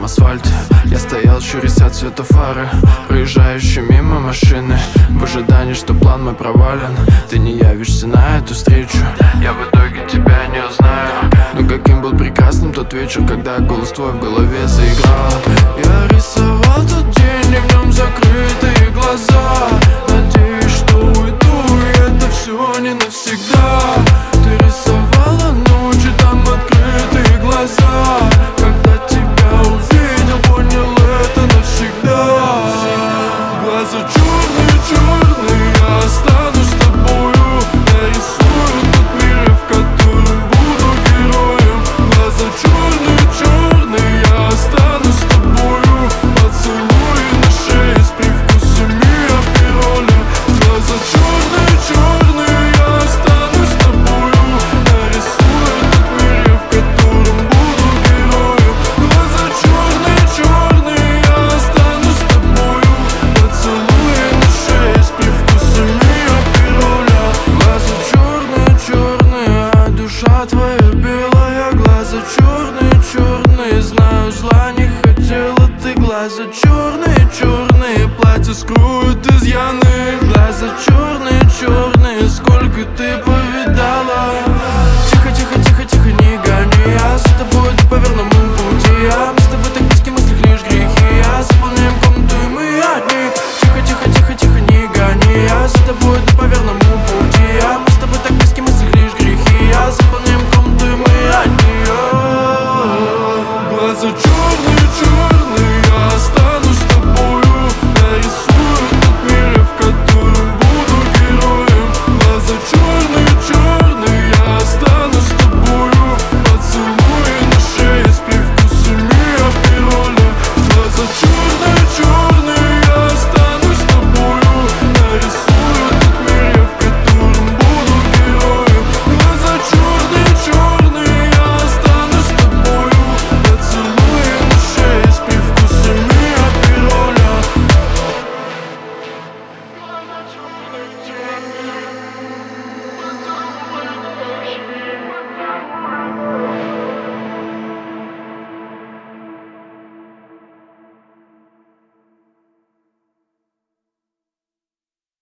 асфальте. Я стоял, щурясь от света фары, проезжающие мимо машины, в ожидании, что план мой провален. Ты не явишься на эту встречу, я в итоге тебя не узнаю. Но каким был прекрасным тот вечер, когда голос твой в голове заиграл. Я рисовал тот день, и в нем закрытые глаза. Надеюсь, что уйду, и это все не навсегда. Ты рисовала ночи, там открытые глаза. Когда тебя увидел, понял, это навсегда. Глаза черные, черные, я останусь с тобою. Нарисую тот мир, в котором буду героем. Глаза черные, черные, я останусь с тобою. Поцелуй на шее с привкусом апероля. Глаза черные, черные, я останусь с тобою. Нарисую тот мир, в котором буду героем. Глаза черные, черные, я останусь с тобою. Поцелуй на шее с привкусом апероля. Глаза черные, черные, а душа твоя белая. Глаза черные, черные, знаю, зла не хотела ты. Глаза черные, черные, платье скроют изъяны. Глаза черные, черные.